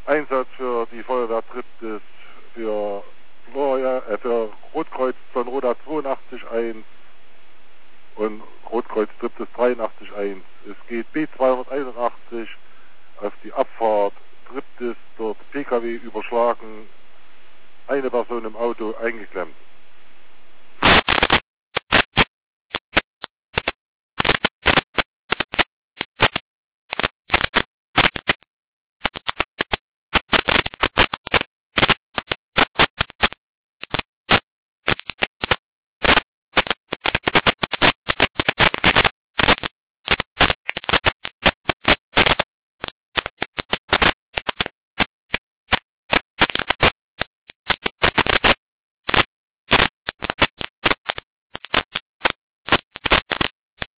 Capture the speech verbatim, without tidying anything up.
Einsatz für die Feuerwehr Triptis, für, Flora, äh, für Rotkreuz Zornroda zweiundachtzig eins und Rotkreuz Triptis dreiundachtzig eins. Es geht B zweihunderteinundachtzig auf die Abfahrt Triptis, dort P K W überschlagen, eine Person im Auto eingeklemmt.